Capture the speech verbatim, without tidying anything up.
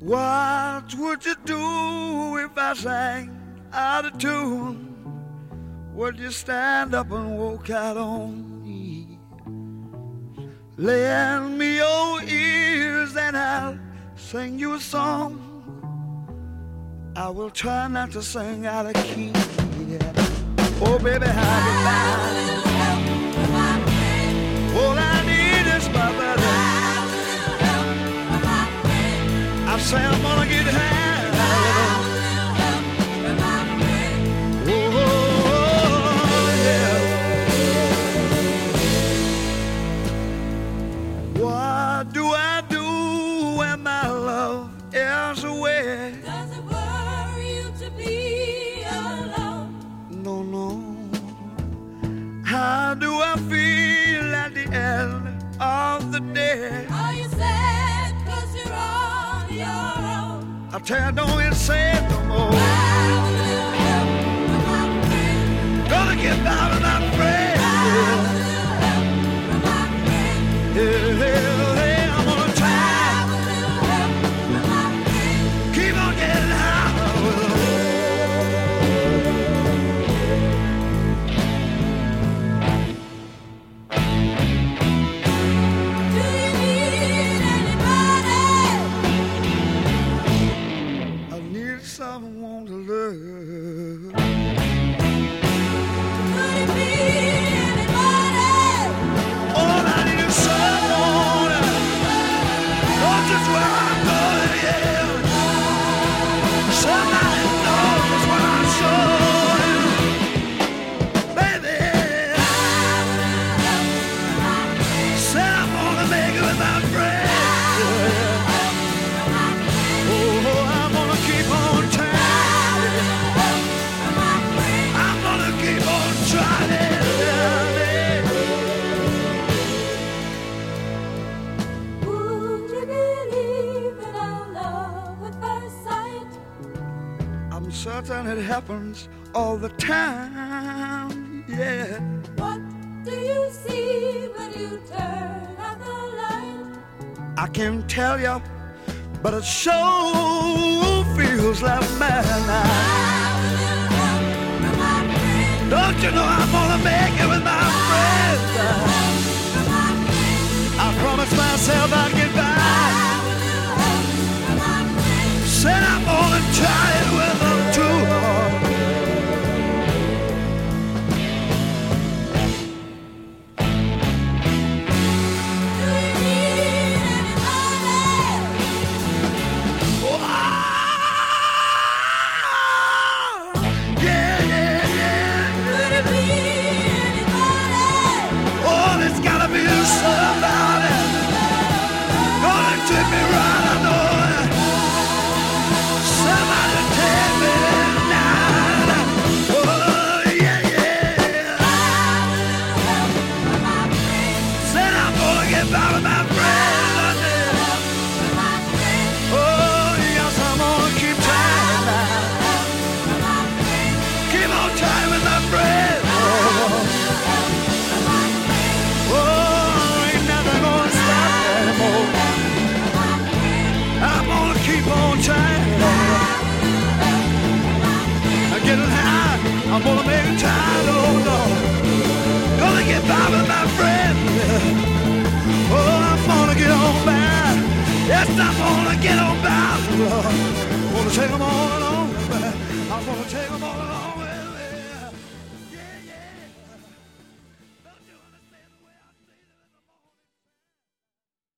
What would you do if I sang out of tune? Would you stand up and walk out on me? Lend me your ears and I'll sing you a song. I will try not to sing out of key. Yeah. Oh, baby, how you like? All I need is my buddy. I say I'm gonna get high. Oh, yeah. What do I do when my love is away? Does it worry you to be alone? No, no. How do I feel at the end of the day? Are you sad cause you're on your own? I tell you, don't even say it no more. Gonna get by with my friend. Yeah, yeah, yeah, I'm gonna try. Keep on getting high. Do you need anybody? I need someone to love. Could it be anybody? All I need is someone. Knows just where I'm going, yeah. Somebody knows what I'm showing. Baby, said I'm gonna make it with my friends. Oh, I'm gonna keep on trying. I'm gonna keep on trying. Would you believe in our love at first sight? I'm certain it happens all the time, yeah. What do you see when you turn out the light? I can't tell you, but it sure feels like midnight. Don't you know I'm gonna make it with my friends? I promised myself I'd get by. Said I'm gonna try it with them too hard. Do you need anybody? Oh, yeah, yeah, yeah. Could it be anybody? Oh, there's gotta be somebody gonna treat me right, I know it. Somebody take me tonight. Oh, yeah, yeah. Said I'm gonna get by with my friends, I did. Oh, yes, I'm gonna keep trying now. Keep on trying with my friends. Oh, oh, ain't nothing gonna stop me anymore. I'm gonna keep on trying. I'm getting high. I'm gonna make it time, oh Lord. Gonna get by with my friends. Oh, I'm gonna get on by. Yes, I'm gonna get on by, Lord. Gonna take them all along. I'm gonna take them all along.